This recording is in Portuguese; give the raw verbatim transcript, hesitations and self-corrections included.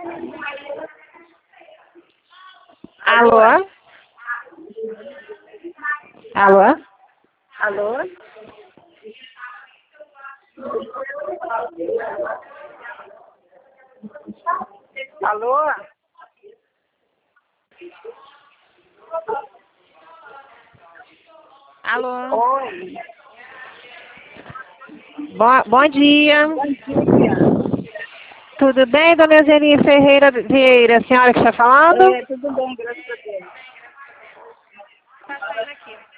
Alô? Alô? Alô? Alô? Alô? Oi. Bom, bom dia. Bom dia. Tudo bem, dona Eugenia Ferreira Vieira? A senhora que está falando? É, tudo bem, graças a Deus. Tá saindo aqui.